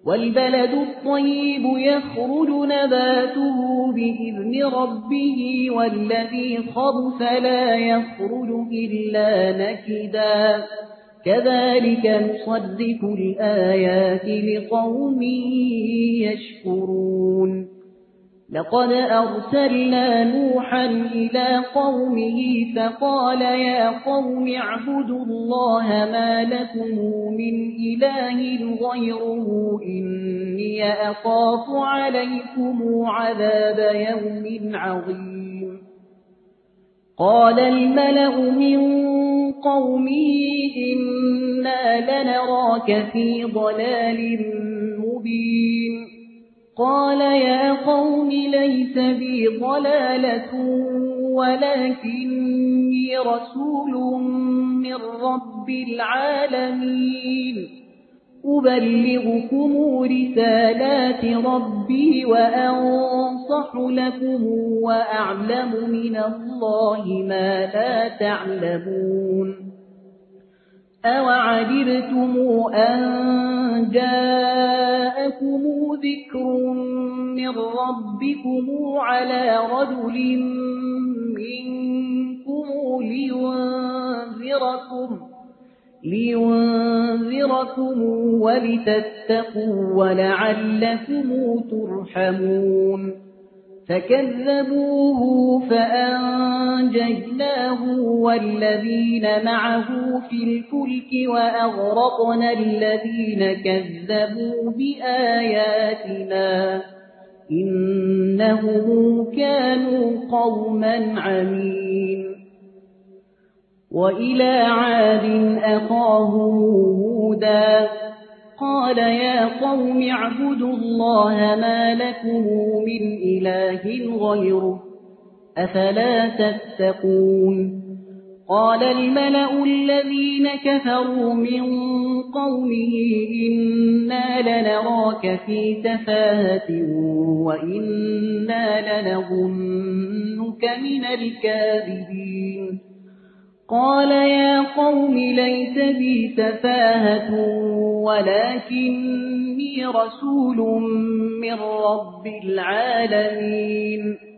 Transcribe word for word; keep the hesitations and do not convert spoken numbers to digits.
والبلد الطيب يخرج نباته بإذن ربه والذي خبث لا يخرج إلا نكدا كذلك نصدق الآيات لقوم يشكرون لقد أرسلنا نوحا إلى قومه فقال يا قوم اعبدوا الله ما لكم من إله غيره إني أخاف عليكم عذاب يوم عظيم قال الملأ من قومه إنا لنراك في ضلال مبين قال يا قوم ليس بي ضلالة ولكني رسول من رب العالمين أبلغكم رسالات ربي وأنصح لكم وأعلم من الله ما لا تعلمون أوعجبتم أن جاءكم ذكر من ربكم على رجل منكم لينذركم لينذركم ولتتقوا ولعلكم ترحمون فكذبوه فأنجيناه والذين معه في الفلك وأغرقنا الذين كذبوا بآياتنا إنهم كانوا قوما عمين وإلى عاد أخاهم هودا قال يا قوم اعبدوا الله ما لكم من إله غيره أفلا تتقون قال الملأ الذين كفروا من قومه إنا لنراك في سفاهة وإنا لنظنك من الكاذبين قال يا قوم ليس بي سفاهة ولكني رسول من رب العالمين